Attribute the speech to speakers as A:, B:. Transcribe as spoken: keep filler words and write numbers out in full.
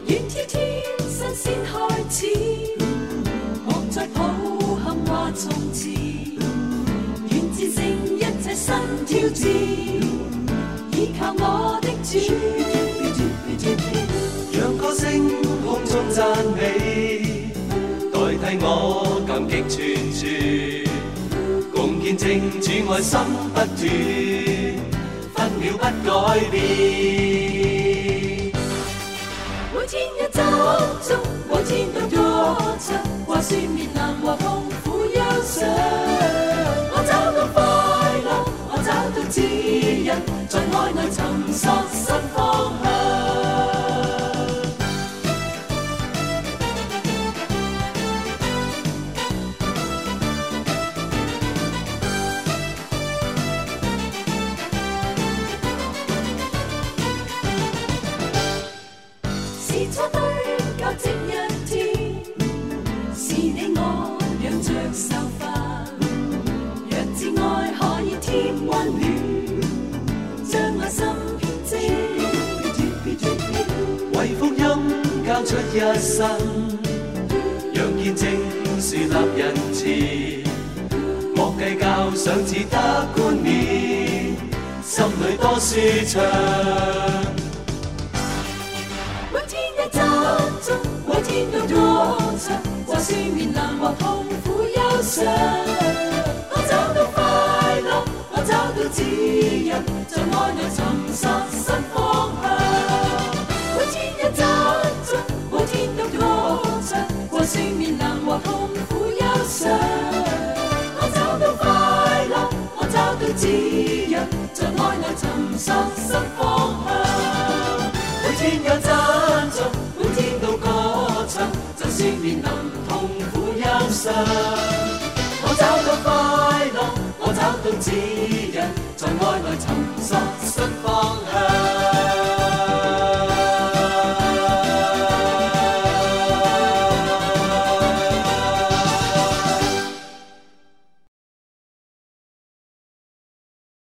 A: 願天天新鮮開始，莫再抱憾話從前，願戰勝一切新挑戰，依靠我的主。
B: 讓歌聲空中讚美，代替我感激串串，共見證主愛心不斷，分秒不改變。
A: 每天一走中，每天都歌唱，話說面臨和痛苦憂傷。我找到快樂，我找到指引，在愛內尋索新方向。是錯對交織一天，是你我養着受罰。若至愛可以添溫暖，將愛心編織，
B: 為福音交出一生，讓見證樹立人前，莫計較想只得冠冕，心裏多舒暢。
A: 每天都歌唱，話說面臨或痛苦憂傷。我找到快樂，我找到指引，在愛內尋索新方向。每天一走進，每天都歌唱，話說面臨或痛苦憂傷。我找到快樂，我找到指引，在愛內尋索新方向。
B: 每天有讚頌，每天都歌唱，就算面臨痛苦憂傷。我找到快樂，我找到指引，在愛內尋索新方向。